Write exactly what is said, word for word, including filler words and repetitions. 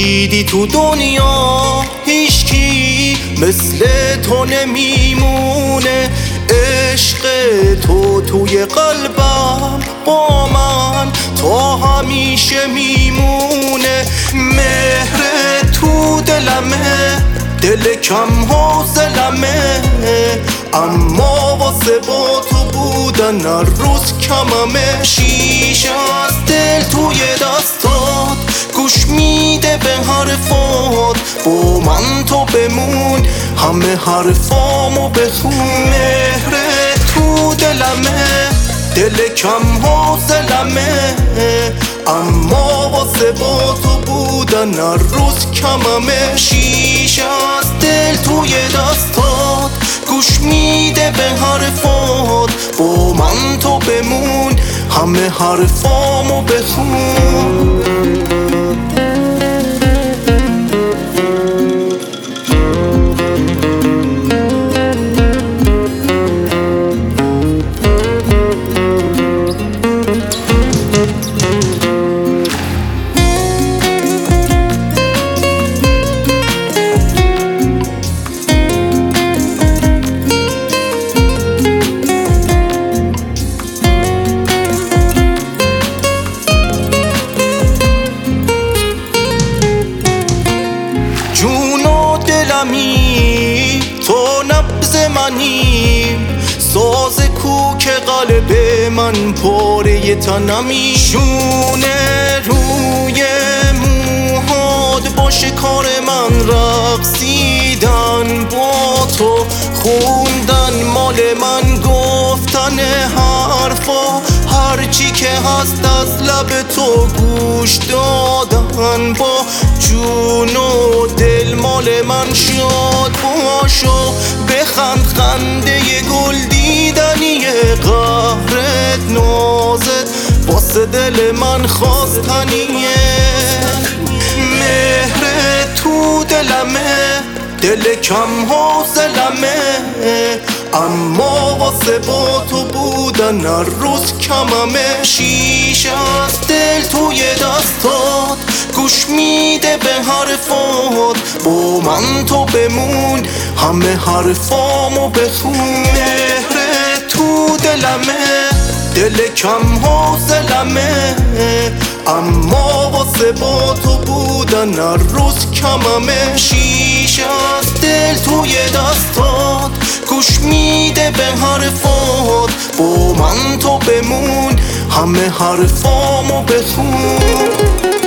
دیدی تو دنیا هیچکی مثل تو نمیمونه. عشق تو توی قلبم با من تا همیشه میمونه. مهر تو دلمه، دل کم حوصلمه، اما واسه با تو بودن هر روز کممه. شیشه از دل توی دستات گوش میده به حرفات، با من تو بمون همه حرفامو بخون. مهر تو دلمه، دل کم حوصلمه، اما واسه با تو بودن هر روز کممه. شیشه از دل توی دستات گوش میده به حرفات، با من تو بمون همه حرفامو بخون. تو نبض منی، ساز کوک قلب من پاره تنمی. شونه روی موهات باشه کار من، رقصیدن با تو، خوندن مال من، گفتن حرفا هرچی که هست از لب تو گوش دادن. با جون و دل مال من شاد باشو، بخند خنده گل دیدنی قهرت نازت واسه دل من خواستنیه. مهر تو دلمه، دل کم حوصلمه، اما واسه با تو بودن هر روز کممه. شیشه از دل توی دستات گوش میده به حرفات، با من تو بمون همه حرفامو بخون. مهر تو دلمه، دل کم حوصلمه، اما واسه با تو بودن هر روز کممه. شیشه از دل توی دستات گوش میده به حرفات، با من تو بمون همه حرفامو بخون.